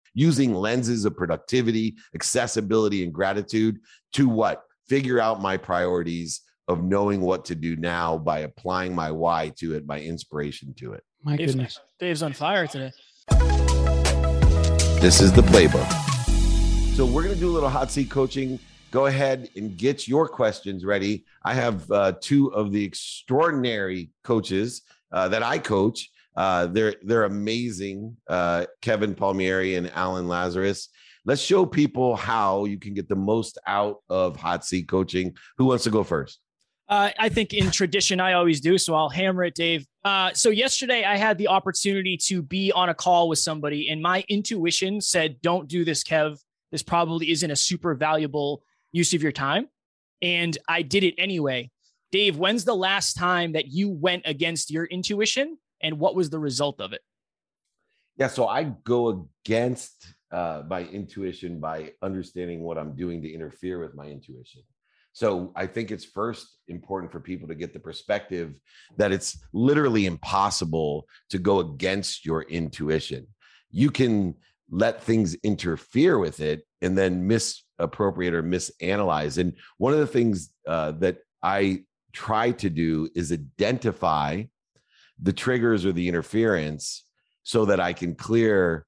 using lenses of productivity, accessibility, and gratitude to what? Figure out my priorities of knowing what to do now by applying my why to it, my inspiration to it. My goodness. Dave's on fire today. This is the playbook. So we're going to do a little hot seat coaching. Go ahead and get your questions ready. I have two of the extraordinary coaches that I coach. They're amazing. Kevin Palmieri and Alan Lazarus. Let's show people how you can get the most out of hot seat coaching. Who wants to go first? I think in tradition, I always do. So I'll hammer it, Dave. So yesterday I had the opportunity to be on a call with somebody and my intuition said, don't do this, Kev. This probably isn't a super valuable use of your time. And I did it anyway. Dave, when's the last time that you went against your intuition and what was the result of it? Yeah, so I go against my intuition by understanding what I'm doing to interfere with my intuition. So I think it's first important for people to get the perspective that it's literally impossible to go against your intuition. You can let things interfere with it and then misappropriate or misanalyze. And one of the things that I try to do is identify the triggers or the interference so that I can clear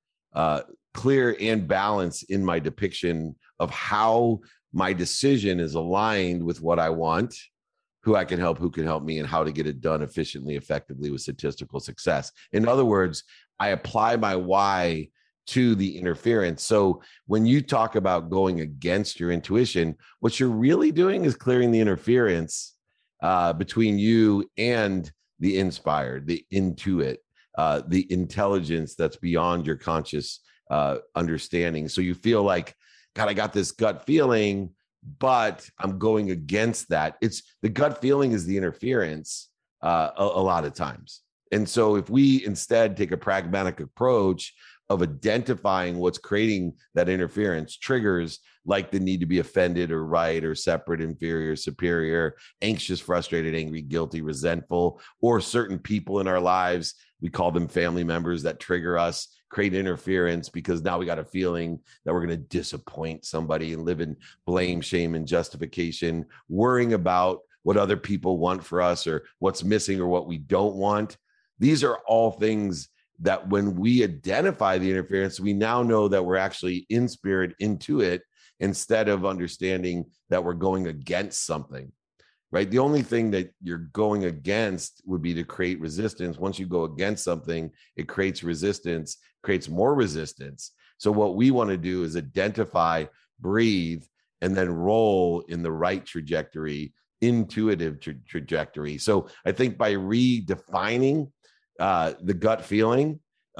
and balance in my depiction of how my decision is aligned with what I want, who I can help, who can help me, and how to get it done efficiently, effectively with statistical success. In other words, I apply my why to the interference. So when you talk about going against your intuition, what you're really doing is clearing the interference between you and the inspired, the intuit, the intelligence that's beyond your conscious understanding. So you feel like, God, I got this gut feeling, but I'm going against that. It's the gut feeling is the interference a lot of times. And so if we instead take a pragmatic approach of identifying what's creating that interference, triggers like the need to be offended or right or separate, inferior, superior, anxious, frustrated, angry, guilty, resentful, or certain people in our lives, we call them family members that trigger us, create interference because now we got a feeling that we're going to disappoint somebody and live in blame, shame, and justification, worrying about what other people want for us or what's missing or what we don't want. These are all things that when we identify the interference, we now know that we're actually in spirit into it instead of understanding that we're going against something, right? The only thing that you're going against would be to create resistance. Once you go against something, it creates resistance, creates more resistance. So what we want to do is identify, breathe, and then roll in the right trajectory, intuitive trajectory. So I think by redefining the gut feeling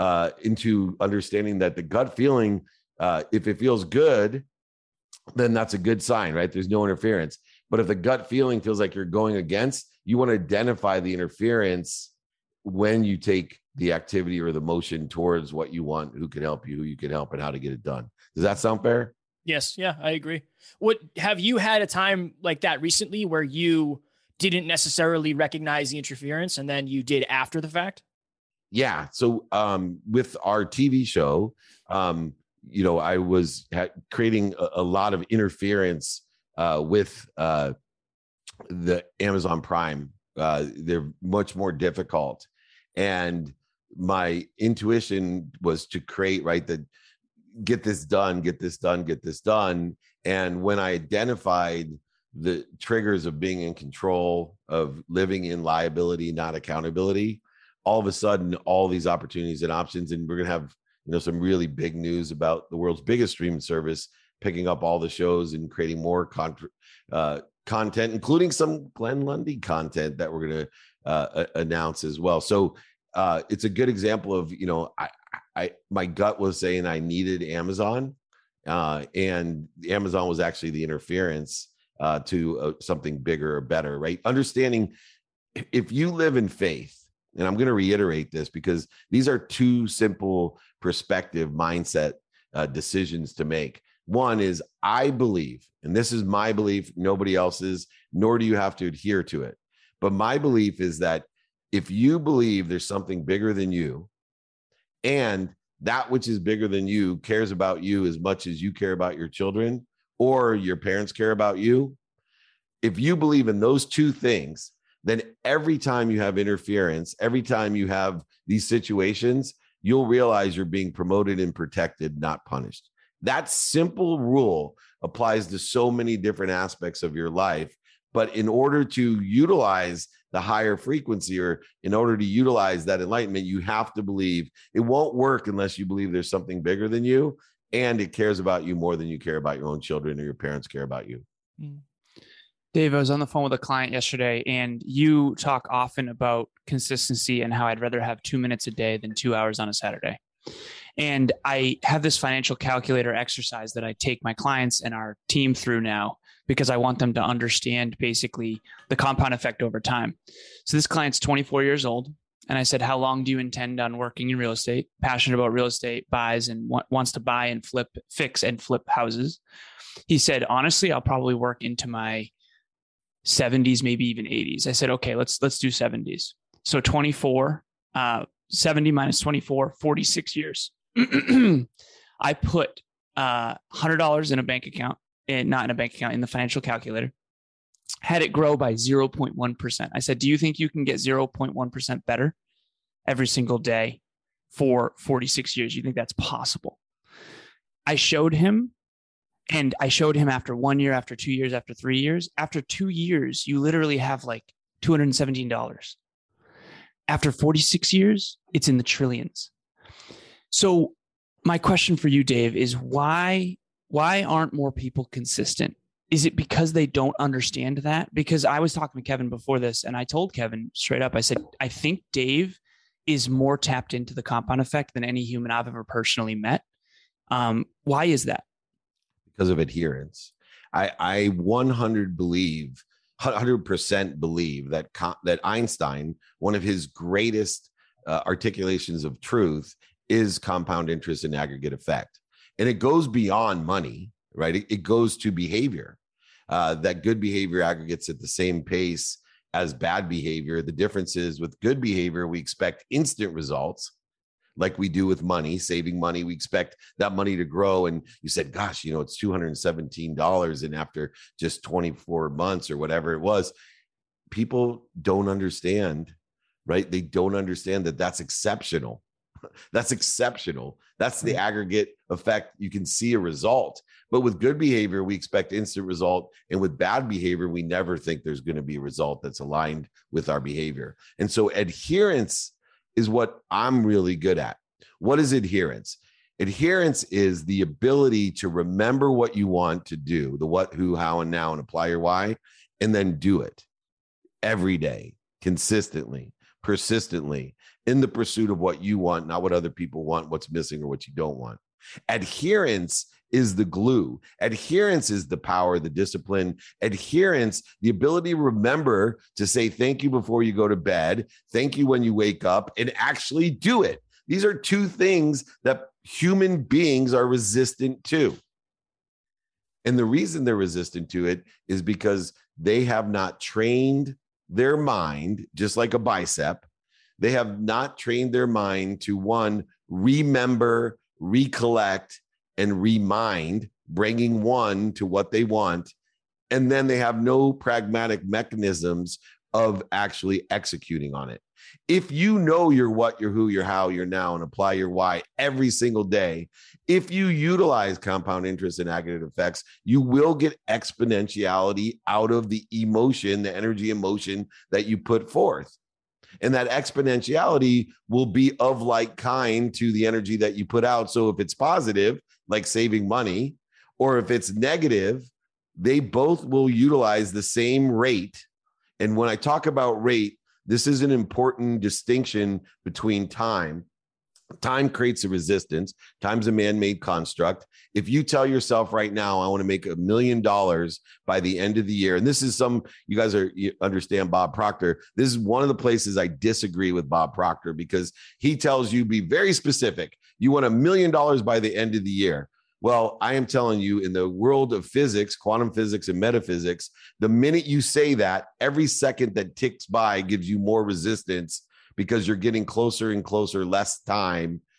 into understanding that the gut feeling, if it feels good, then that's a good sign, right? There's no interference. But if the gut feeling feels like you're going against, you want to identify the interference when you take the activity or the motion towards what you want, who can help you, who you can help, and how to get it done. Does that sound fair? Yes. Yeah, I agree. Have you had a time like that recently where you didn't necessarily recognize the interference and then you did after the fact? Yeah. So with our TV show, I was creating a lot of interference with the Amazon Prime. They're much more difficult. And my intuition was to create, right, the get this done, get this done, get this done. And when I identified the triggers of being in control, of living in liability, not accountability, all of a sudden, all these opportunities and options, and we're going to have, some really big news about the world's biggest streaming service picking up all the shows and creating more content, including some Glenn Lundy content that we're going to announce as well. So it's a good example of, my gut was saying I needed Amazon, and Amazon was actually the interference to something bigger or better, right? Understanding if you live in faith, and I'm going to reiterate this because these are two simple perspective mindset decisions to make. One is I believe, and this is my belief, nobody else's, nor do you have to adhere to it. But my belief is that if you believe there's something bigger than you, and that which is bigger than you cares about you as much as you care about your children or your parents care about you. If you believe in those two things, then every time you have interference, every time you have these situations, you'll realize you're being promoted and protected, not punished. That simple rule applies to so many different aspects of your life. But in order to utilize the higher frequency, or in order to utilize that enlightenment, you have to believe it won't work unless you believe there's something bigger than you and it cares about you more than you care about your own children or your parents care about you. Dave, I was on the phone with a client yesterday, and you talk often about consistency and how I'd rather have 2 minutes a day than 2 hours on a Saturday. And I have this financial calculator exercise that I take my clients and our team through now, because I want them to understand basically the compound effect over time. So this client's 24 years old. And I said, how long do you intend on working in real estate? Passionate about real estate, buys and wants to buy and fix and flip houses. He said, honestly, I'll probably work into my 70s, maybe even 80s. I said, okay, let's do 70s. So 24, 70 minus 24, 46 years. I put $100 in a bank account, and not in a bank account, in the financial calculator, had it grow by 0.1%. I said, do you think you can get 0.1% better every single day for 46 years? You think that's possible? I showed him. And I showed him after 1 year, after 2 years, after 3 years. After 2 years, you literally have like $217. After 46 years, it's in the trillions. So my question for you, Dave, is why aren't more people consistent? Is it because they don't understand that? Because I was talking to Kevin before this, and I told Kevin straight up, I said, I think Dave is more tapped into the compound effect than any human I've ever personally met. Why is that? Because of adherence. I 100% believe that Einstein, one of his greatest articulations of truth, is compound interest and aggregate effect. And it goes beyond money, right? It goes to behavior. That good behavior aggregates at the same pace as bad behavior. The difference is with good behavior, we expect instant results. Like we do with money, saving money, we expect that money to grow. And you said, gosh, it's $217. And after just 24 months or whatever it was, people don't understand, right? They don't understand that that's exceptional. That's exceptional. That's the aggregate effect. You can see a result. But with good behavior, we expect instant result. And with bad behavior, we never think there's going to be a result that's aligned with our behavior. And so adherence is what I'm really good at. What is adherence? Adherence is the ability to remember what you want to do, the what, who, how, and now, and apply your why, and then do it every day, consistently, persistently, in the pursuit of what you want, not what other people want, what's missing, or what you don't want. Adherence is the glue. Adherence is the power, the discipline. Adherence, the ability to remember to say thank you before you go to bed, thank you when you wake up, and actually do it. These are two things that human beings are resistant to. And the reason they're resistant to it is because they have not trained their mind, just like a bicep. They have not trained their mind to, one, remember, recollect, and remind, bringing one to what they want. And then they have no pragmatic mechanisms of actually executing on it. If you know your what, your who, your how, your now, and apply your why every single day, if you utilize compound interest and aggregate effects, you will get exponentiality out of the emotion, the energy emotion that you put forth. And that exponentiality will be of like kind to the energy that you put out. So if it's positive, like saving money, or if it's negative, they both will utilize the same rate. And when I talk about rate, this is an important distinction between time. Time creates a resistance. Time's a man-made construct. If you tell yourself right now, I want to make $1 million by the end of the year, and this is you understand Bob Proctor. This is one of the places I disagree with Bob Proctor, because he tells you be very specific. You want $1 million by the end of the year. Well, I am telling you, in the world of physics, quantum physics, and metaphysics, the minute you say that, every second that ticks by gives you more resistance, because you're getting closer and closer, less time.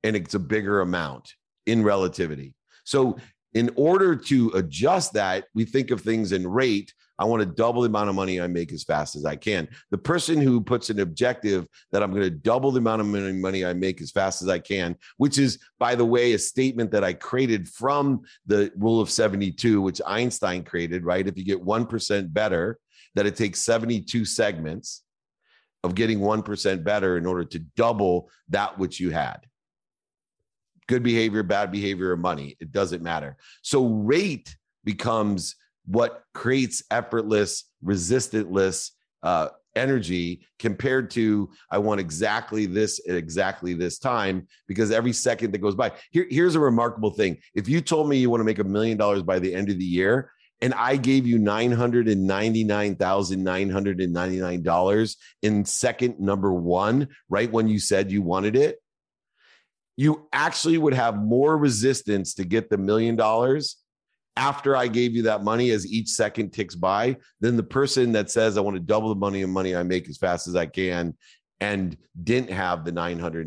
and it's a bigger amount in relativity. So in order to adjust that, we think of things in rate. I want to double the amount of money I make as fast as I can. The person who puts an objective that I'm going to double the amount of money I make as fast as I can, which is, by the way, a statement that I created from the rule of 72, which Einstein created, right? If you get 1% better, that it takes 72 segments of getting 1% better in order to double that which you had. Good behavior, bad behavior, or money, it doesn't matter. So rate becomes what creates effortless, resistantless energy compared to I want exactly this at exactly this time, because every second that goes by. Here's a remarkable thing. If you told me you want to make $1 million by the end of the year, and I gave you $999,999 in second number one, right when you said you wanted it, you actually would have more resistance to get the $1 million after I gave you that money as each second ticks by than the person that says, I want to double the money I make as fast as I can and didn't have the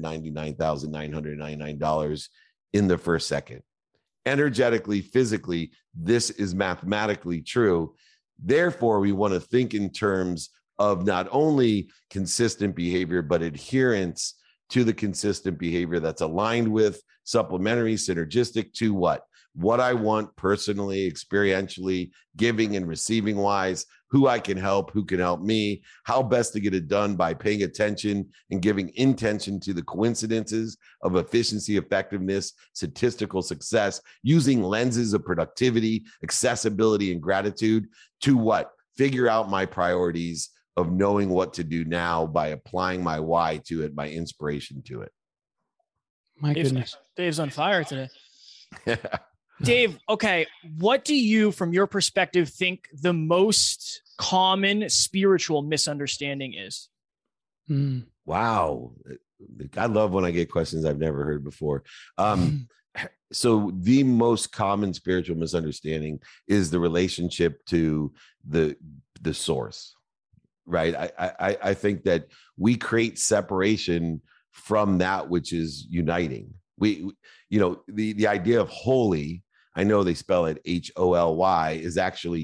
$999,999 in the first second. Energetically, physically, this is mathematically true. Therefore, we want to think in terms of not only consistent behavior, but adherence to the consistent behavior that's aligned with, supplementary, synergistic to what I want personally, experientially, giving and receiving wise, who I can help, who can help me, how best to get it done by paying attention and giving intention to the coincidences of efficiency, effectiveness, statistical success, using lenses of productivity, accessibility, and gratitude to figure out my priorities of knowing what to do now by applying my why to it, my inspiration to it. My goodness. Dave's on fire today. Dave, okay, what do you, from your perspective, think the most common spiritual misunderstanding is? Wow. I love when I get questions I've never heard before. So the most common spiritual misunderstanding is the relationship to the source, right? I think that we create separation from that which is uniting. The idea of holy, I know they spell it HOLY, is actually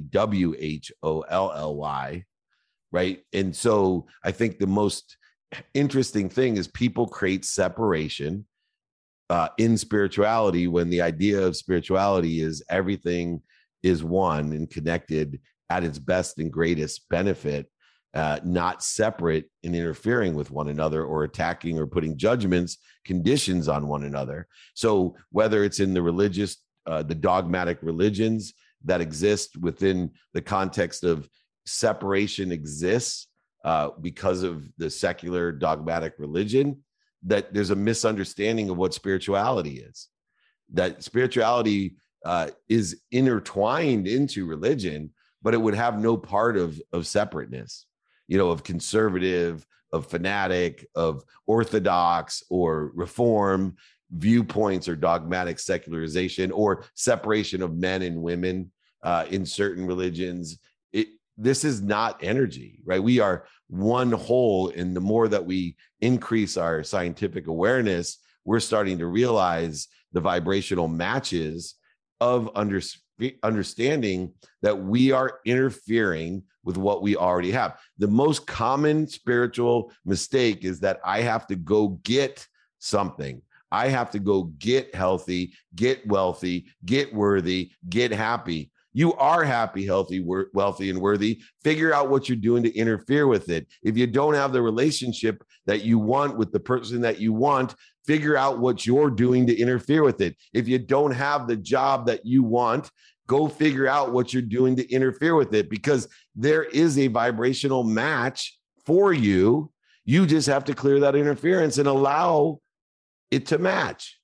WHOLLY, right? And so I think the most interesting thing is people create separation in spirituality when the idea of spirituality is everything is one and connected at its best and greatest benefit, not separate and interfering with one another or attacking or putting conditions on one another. So whether it's in the religious, the dogmatic religions that exist within the context of separation exists because of the secular dogmatic religion, that there's a misunderstanding of what spirituality is, that spirituality is intertwined into religion, but it would have no part of separateness, of conservative, of fanatic, of orthodox or reform viewpoints or dogmatic secularization or separation of men and women in certain religions. This is not energy, right? We are one whole. And the more that we increase our scientific awareness, we're starting to realize the vibrational matches of understanding that we are interfering with what we already have. The most common spiritual mistake is that I have to go get something. I have to go get healthy, get wealthy, get worthy, get happy. You are happy, healthy, wealthy, and worthy. Figure out what you're doing to interfere with it. If you don't have the relationship that you want with the person that you want, figure out what you're doing to interfere with it. If you don't have the job that you want, go figure out what you're doing to interfere with it, because there is a vibrational match for you. You just have to clear that interference and allow it to match.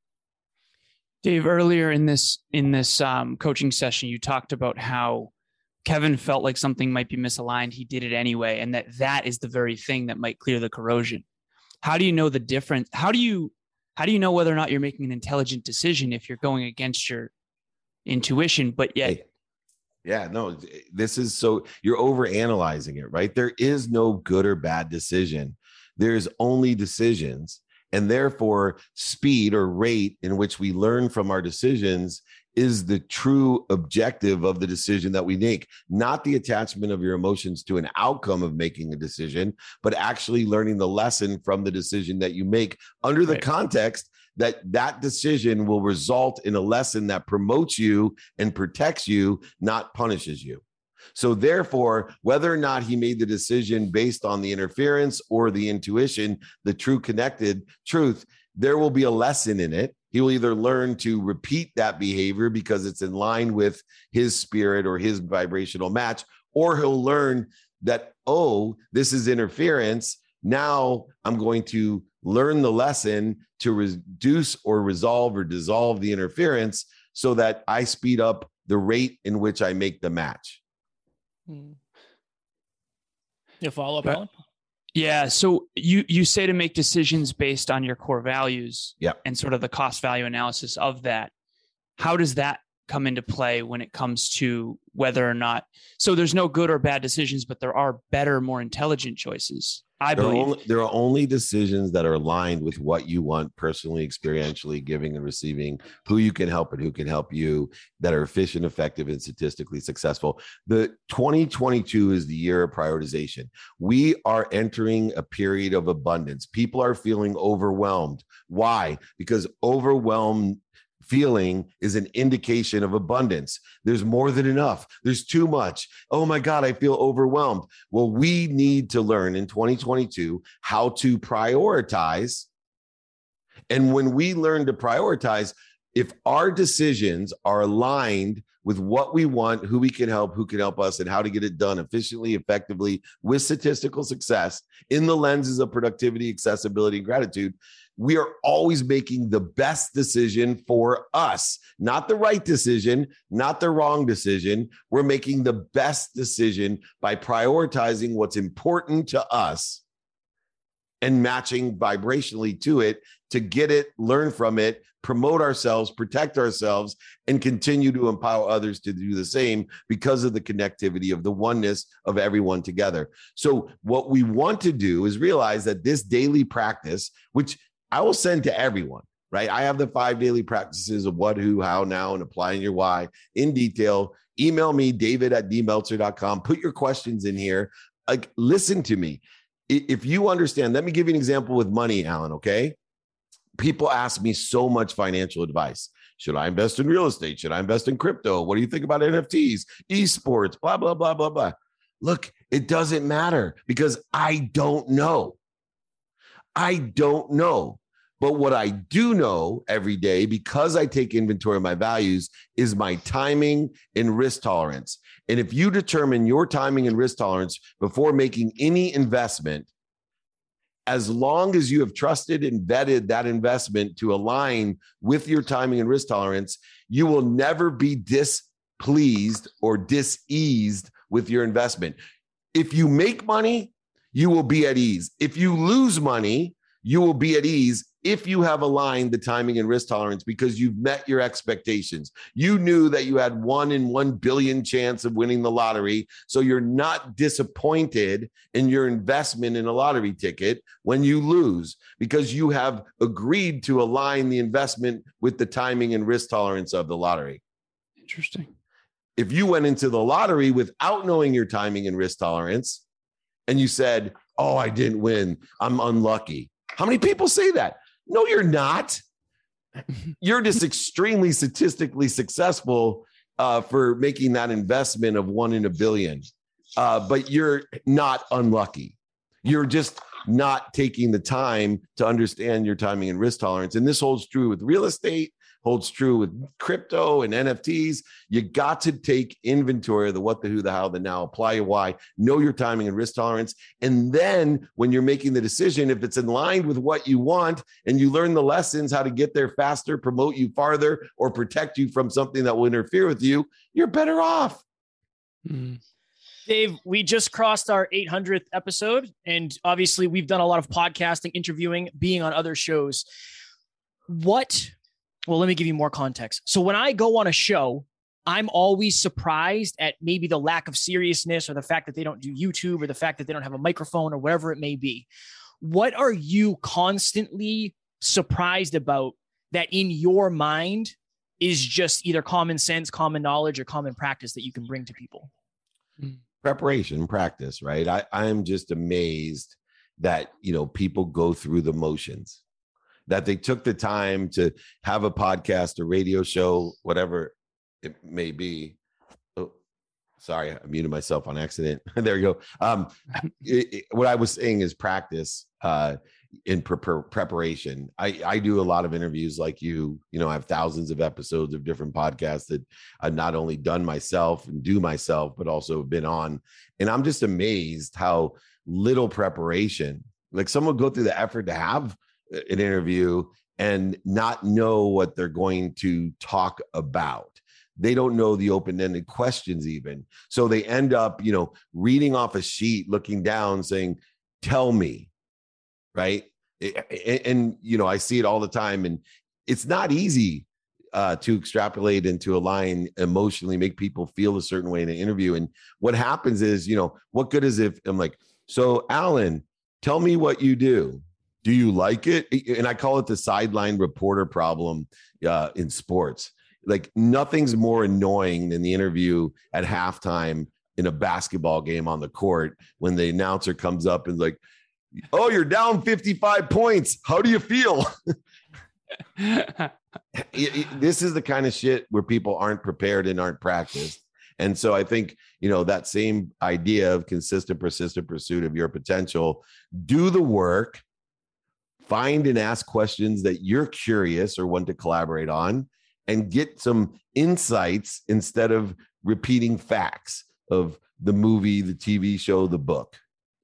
Dave, earlier in this coaching session, you talked about how Kevin felt like something might be misaligned. He did it anyway, and that is the very thing that might clear the corrosion. How do you know the difference? How do you know whether or not you're making an intelligent decision if you're going against your intuition, but yet? Yeah, no, this is so you're overanalyzing it, right? There is no good or bad decision. There's only decisions. And therefore, speed or rate in which we learn from our decisions is the true objective of the decision that we make, not the attachment of your emotions to an outcome of making a decision, but actually learning the lesson from the decision that you make under the context that that decision will result in a lesson that promotes you and protects you, not punishes you. So therefore, whether or not he made the decision based on the interference or the intuition, the true connected truth, there will be a lesson in it. He will either learn to repeat that behavior because it's in line with his spirit or his vibrational match, or he'll learn that, oh, this is interference. Now I'm going to learn the lesson to reduce or resolve or dissolve the interference so that I speed up the rate in which I make the match. You follow up, Alan? Yeah. So you say to make decisions based on your core values, and sort of the cost value analysis of that. How does that come into play when it comes to whether or not, so there's no good or bad decisions, but there are better, more intelligent choices, I believe. There are only decisions that are aligned with what you want personally, experientially, giving and receiving, who you can help and who can help you, that are efficient, effective, and statistically successful. The 2022 is the year of prioritization. We are entering a period of abundance. People are feeling overwhelmed. Why? Because overwhelmed feeling is an indication of abundance. There's more than enough. There's too much. Oh my God, I feel overwhelmed. Well, we need to learn in 2022 how to prioritize. And when we learn to prioritize, if our decisions are aligned with what we want, who we can help, who can help us, and how to get it done efficiently, effectively, with statistical success in the lenses of productivity, accessibility, and gratitude, we are always making the best decision for us, not the right decision, not the wrong decision. We're making the best decision by prioritizing what's important to us and matching vibrationally to it to get it, learn from it, promote ourselves, protect ourselves, and continue to empower others to do the same because of the connectivity of the oneness of everyone together. So what we want to do is realize that this daily practice, which I will send to everyone, right? I have the 5 daily practices of what, who, how, now, and applying your why in detail. Email me, david@dmeltzer.com. Put your questions in here. Like, listen to me. If you understand, let me give you an example with money, Alan, okay? People ask me so much financial advice. Should I invest in real estate? Should I invest in crypto? What do you think about NFTs, esports, blah, blah, blah, blah, blah. Look, it doesn't matter because I don't know. I don't know. But what I do know every day, because I take inventory of my values, is my timing and risk tolerance. And if you determine your timing and risk tolerance before making any investment, as long as you have trusted and vetted that investment to align with your timing and risk tolerance, you will never be displeased or diseased with your investment. If you make money, you will be at ease. If you lose money, you will be at ease if you have aligned the timing and risk tolerance because you've met your expectations. You knew that you had 1 in 1 billion chance of winning the lottery, so you're not disappointed in your investment in a lottery ticket when you lose because you have agreed to align the investment with the timing and risk tolerance of the lottery. Interesting. If you went into the lottery without knowing your timing and risk tolerance and you said, oh, I didn't win, I'm unlucky. How many people say that? No, you're not. You're just extremely statistically successful for making that investment of 1 in a billion. But you're not unlucky. You're just not taking the time to understand your timing and risk tolerance. And this holds true with real estate, holds true with crypto and NFTs. You got to take inventory of the what, the who, the how, the now, apply your why, know your timing and risk tolerance. And then when you're making the decision, if it's in line with what you want and you learn the lessons, how to get there faster, promote you farther, or protect you from something that will interfere with you, you're better off. Dave, we just crossed our 800th episode. And obviously we've done a lot of podcasting, interviewing, being on other shows. Well, let me give you more context. So when I go on a show, I'm always surprised at maybe the lack of seriousness or the fact that they don't do YouTube or the fact that they don't have a microphone or whatever it may be. What are you constantly surprised about that in your mind is just either common sense, common knowledge, or common practice that you can bring to people? Preparation, practice, right? I'm just amazed that, people go through the motions, that they took the time to have a podcast, a radio show, whatever it may be. Oh, sorry, I muted myself on accident. There you go. What I was saying is practice in preparation. I do a lot of interviews like you. I have thousands of episodes of different podcasts that I've not only done myself and do myself, but also been on. And I'm just amazed how little preparation, like someone go through the effort to have an interview and not know what they're going to talk about. They don't know the open-ended questions even. So they end up, reading off a sheet, looking down saying, tell me, right? And I see it all the time, and it's not easy to extrapolate and to align emotionally, make people feel a certain way in an interview. And what happens is, what good is if I'm like, so Alan, tell me what you do. Do you like it? And I call it the sideline reporter problem in sports. Like nothing's more annoying than the interview at halftime in a basketball game on the court when the announcer comes up and like, oh, you're down 55 points. How do you feel? This is the kind of shit where people aren't prepared and aren't practiced. And so I think, that same idea of consistent, persistent pursuit of your potential, do the work, find and ask questions that you're curious or want to collaborate on, and get some insights instead of repeating facts of the movie, the TV show, the book.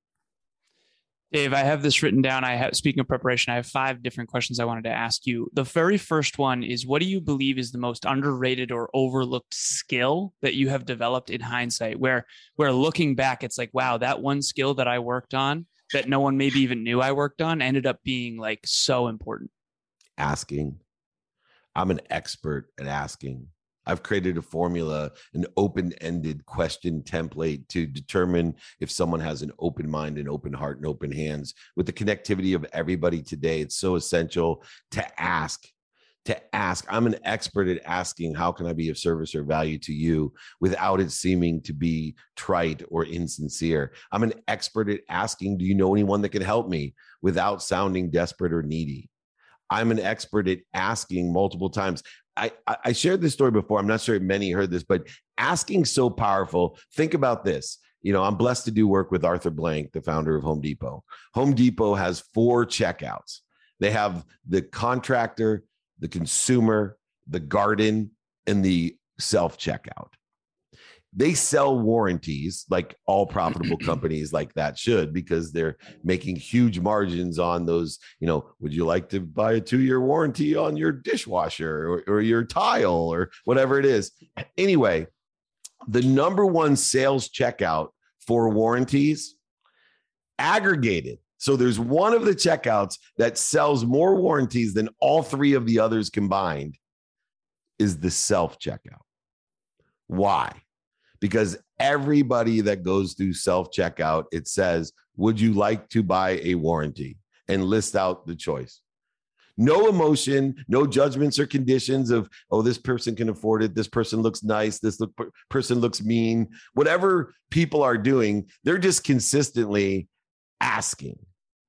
Dave, I have this written down. Speaking of preparation, I have 5 different questions I wanted to ask you. The very first one is, what do you believe is the most underrated or overlooked skill that you have developed in hindsight, where looking back, it's like, wow, that one skill that I worked on that no one maybe even knew I worked on ended up being like so important? Asking. I'm an expert at asking. I've created a formula, an open-ended question template to determine if someone has an open mind and open heart and open hands. With the connectivity of everybody today, it's so essential to ask. I'm an expert at asking, how can I be of service or value to you without it seeming to be trite or insincere? I'm an expert at asking, do you know anyone that can help me without sounding desperate or needy? I'm an expert at asking multiple times. I shared this story before. I'm not sure if many heard this, but asking so powerful. Think about this. I'm blessed to do work with Arthur Blank, the founder of Home Depot. Home Depot has 4 checkouts. They have the contractor, the consumer, the garden, and the self-checkout. They sell warranties like all profitable companies like that should, because they're making huge margins on those. Would you like to buy a 2-year warranty on your dishwasher or your tile or whatever it is? Anyway, the number one sales checkout for warranties, aggregated. So there's one of the checkouts that sells more warranties than all 3 of the others combined, is the self-checkout. Why? Because everybody that goes through self-checkout, it says, would you like to buy a warranty? And list out the choice. No emotion, no judgments or conditions of, oh, this person can afford it. This person looks nice. This person looks mean. Whatever people are doing, they're just consistently asking.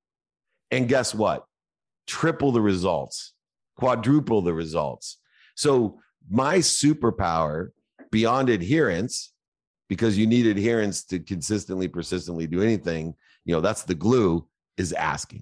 And guess what? Triple the results, quadruple the results. So my superpower beyond adherence, because you need adherence to consistently, persistently do anything, that's the glue, is asking.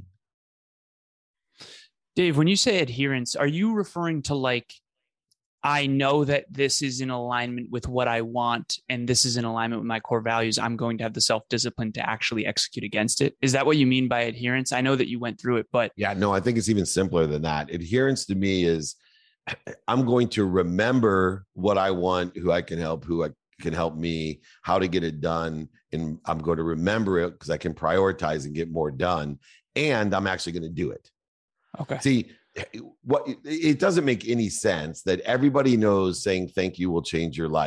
Dave, when you say adherence, are you referring to like, I know that this is in alignment with what I want, and this is in alignment with my core values, I'm going to have the self-discipline to actually execute against it? Is that what you mean by adherence? I know that you went through it, but yeah, no, I think it's even simpler than that. Adherence to me is, I'm going to remember what I want, who I can help, can help me, how to get it done. And I'm going to remember it because I can prioritize and get more done. And I'm actually going to do it. Okay. See, it doesn't make any sense that everybody knows saying thank you will change your life.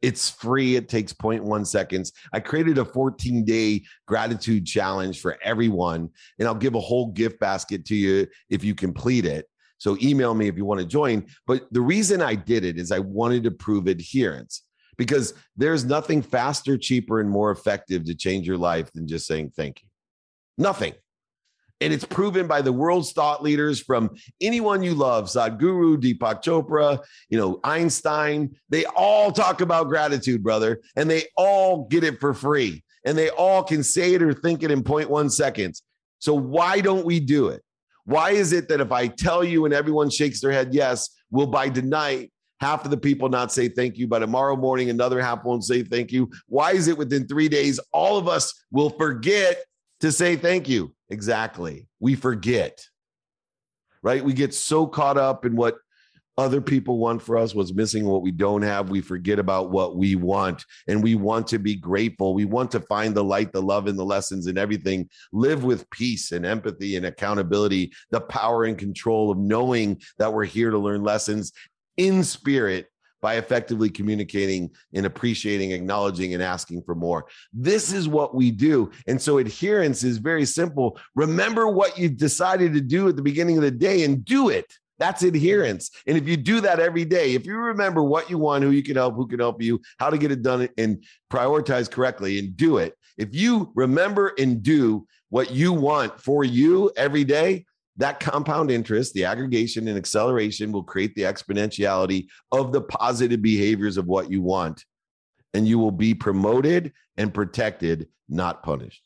It's free. It takes 0.1 seconds. I created a 14-day gratitude challenge for everyone, and I'll give a whole gift basket to you if you complete it. So email me if you want to join. But the reason I did it is I wanted to prove adherence, because there's nothing faster, cheaper, and more effective to change your life than just saying thank you. Nothing. And it's proven by the world's thought leaders, from anyone you love, Sadhguru, Deepak Chopra, Einstein. They all talk about gratitude, brother, and they all get it for free. And they all can say it or think it in 0.1 seconds. So why don't we do it? Why is it that if I tell you and everyone shakes their head yes, will by tonight half of the people not say thank you, by tomorrow morning another half won't say thank you? Why is it within 3 days all of us will forget to say thank you? Exactly. We forget, right? We get so caught up in what other people want for us, what's missing, what we don't have. We forget about what we want, and we want to be grateful. We want to find the light, the love, and the lessons in everything. Live with peace and empathy and accountability, the power and control of knowing that we're here to learn lessons in spirit, by effectively communicating and appreciating, acknowledging, and asking for more. This is what we do. And so adherence is very simple. Remember what you decided to do at the beginning of the day and do it. That's adherence. And if you do that every day, if you remember what you want, who you can help, who can help you, how to get it done, and prioritize correctly and do it. If you remember and do what you want for you every day, that compound interest, the aggregation and acceleration, will create the exponentiality of the positive behaviors of what you want. And you will be promoted and protected, not punished.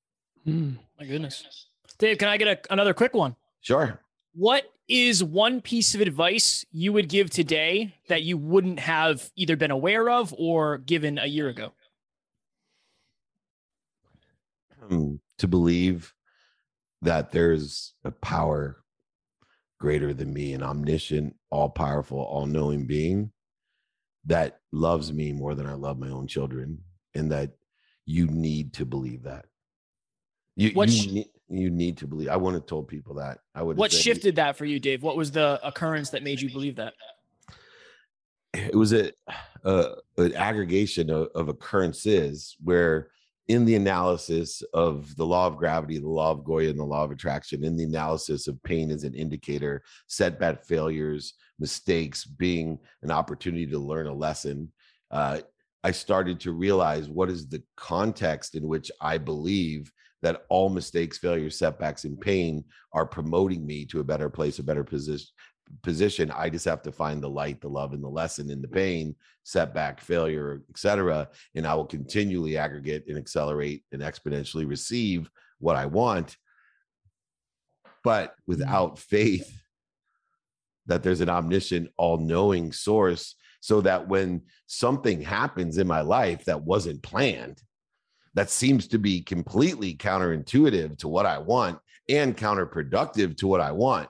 My goodness. Dave, can I get another quick one? Sure. What is one piece of advice you would give today that you wouldn't have either been aware of or given a year ago? To believe that there's a power greater than me, an omniscient, all-powerful, all-knowing being that loves me more than I love my own children, and that you need to believe that. You need to believe. I wouldn't have told people that. What shifted that for you, Dave? What was the occurrence that made you believe that? It was an aggregation of occurrences where, in the analysis of the law of gravity, the law of Goya, and the law of attraction, in the analysis of pain as an indicator, setback, failures, mistakes being an opportunity to learn a lesson, I started to realize what is the context in which I believe that all mistakes, failures, setbacks, and pain are promoting me to a better place, a better position. I just have to find the light, the love, and the lesson in the pain, setback, failure, etc. And I will continually aggregate and accelerate and exponentially receive what I want. But without faith that there's an omniscient, all-knowing source, so that when something happens in my life that wasn't planned, that seems to be completely counterintuitive to what I want and counterproductive to what I want,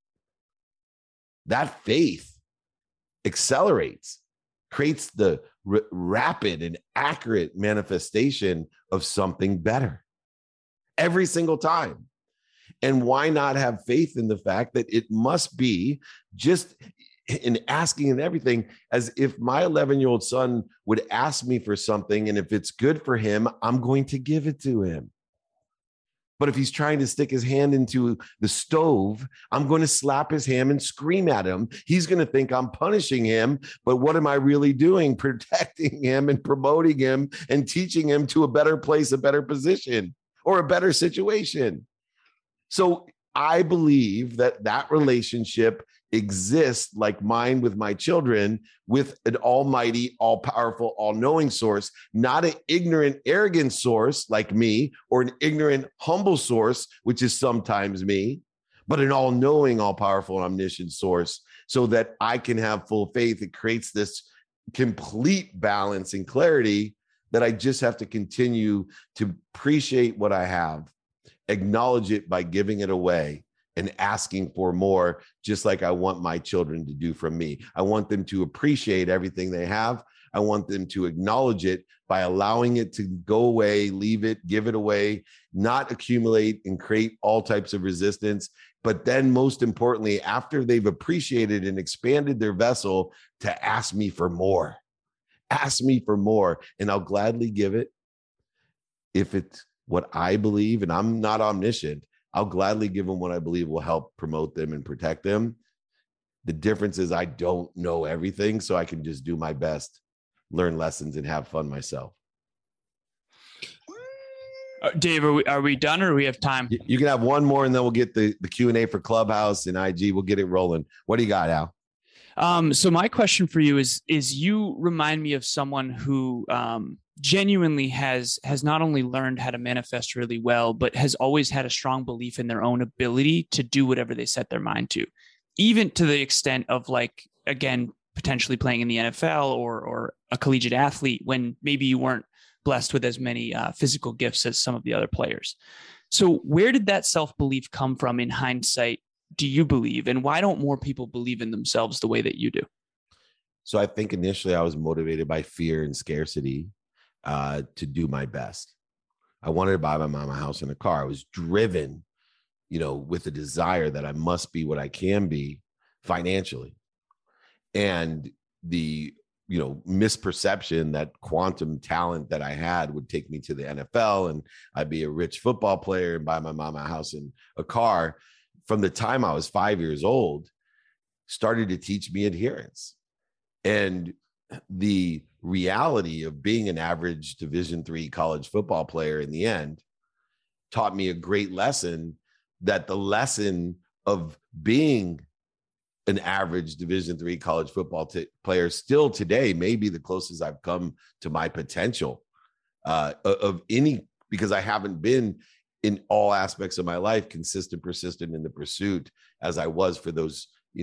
that faith accelerates, creates the rapid and accurate manifestation of something better every single time. And why not have faith in the fact that it must be just in asking and everything, as if my 11-year-old son would ask me for something, and if it's good for him, I'm going to give it to him. But if he's trying to stick his hand into the stove, I'm going to slap his hand and scream at him. He's going to think I'm punishing him. But what am I really doing? Protecting him and promoting him and teaching him to a better place, a better position, or a better situation. So I believe that that relationship exists, like mine with my children, with an almighty, all-powerful, all-knowing source, not an ignorant, arrogant source like me, or an ignorant, humble source, which is sometimes me, but an all-knowing, all-powerful, and omniscient source, so that I can have full faith. It creates this complete balance and clarity that I just have to continue to appreciate what I have, acknowledge it by giving it away, and asking for more, just like I want my children to do from me. I want them to appreciate everything they have. I want them to acknowledge it by allowing it to go away, leave it, give it away, not accumulate and create all types of resistance. But then most importantly, after they've appreciated and expanded their vessel, to ask me for more Ask me for more, and I'll gladly give it. If it's what I believe, and I'm not omniscient, I'll gladly give them what I believe will help promote them and protect them. The difference is I don't know everything, so I can just do my best, learn lessons, and have fun myself. Dave, are we done, or do we have time? You can have one more, and then we'll get the Q&A for Clubhouse and IG. We'll get it rolling. What do you got, Al? So my question for you is you remind me of someone who genuinely has not only learned how to manifest really well, but has always had a strong belief in their own ability to do whatever they set their mind to, even to the extent of, like, again, potentially playing in the NFL or a collegiate athlete when maybe you weren't blessed with as many physical gifts as some of the other players. So where did that self-belief come from in hindsight, do you believe? And why don't more people believe in themselves the way that you do? So I think initially I was motivated by fear and scarcity to do my best. I wanted to buy my mom a house and a car. I was driven, with a desire that I must be what I can be financially. And the misperception that quantum talent that I had would take me to the NFL and I'd be a rich football player and buy my mom a house and a car, from the time I was 5 years old, started to teach me adherence. And the reality of being an average Division III college football player in the end taught me a great lesson, that the lesson of being an average Division III college football player still today may be the closest I've come to my potential of any, because I haven't been in all aspects of my life consistent, persistent in the pursuit as I was for those,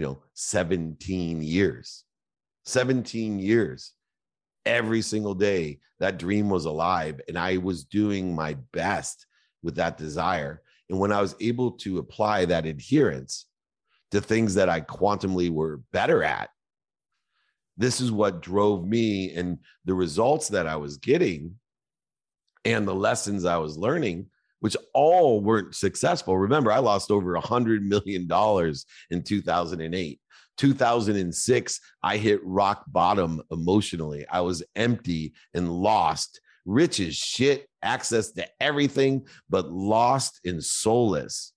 17 years. 17 years. Every single day, that dream was alive, and I was doing my best with that desire. And when I was able to apply that adherence to things that I quantumly were better at, this is what drove me, and the results that I was getting and the lessons I was learning, which all weren't successful. Remember, I lost over $100 million in 2008. 2006, I hit rock bottom emotionally. I was empty and lost, rich as shit, access to everything, but lost and soulless.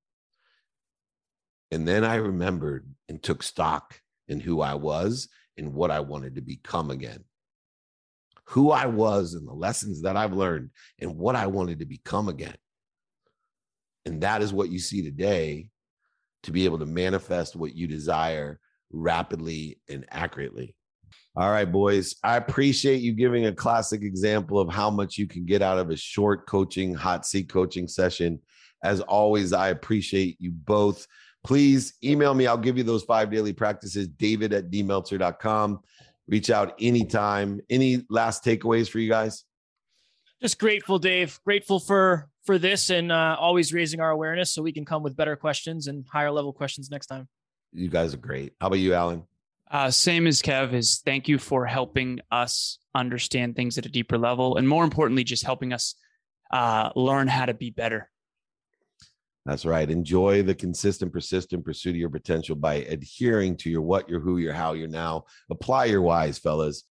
And then I remembered and took stock in who I was and what I wanted to become again. Who I was and the lessons that I've learned and what I wanted to become again. And that is what you see today, to be able to manifest what you desire rapidly and accurately. All right, boys, I appreciate you giving a classic example of how much you can get out of a short coaching, hot seat coaching session. As always, I appreciate you both. Please email me. I'll give you those 5 daily practices, david@dmeltzer.com. Reach out anytime. Any last takeaways for you guys? Just grateful, Dave. Grateful for this, and always raising our awareness so we can come with better questions and higher level questions next time. You guys are great. How about you, Alan? Same as Kev, is thank you for helping us understand things at a deeper level. And more importantly, just helping us learn how to be better. That's right. Enjoy the consistent, persistent pursuit of your potential by adhering to your what, your who, your how, your now. Apply your whys, fellas.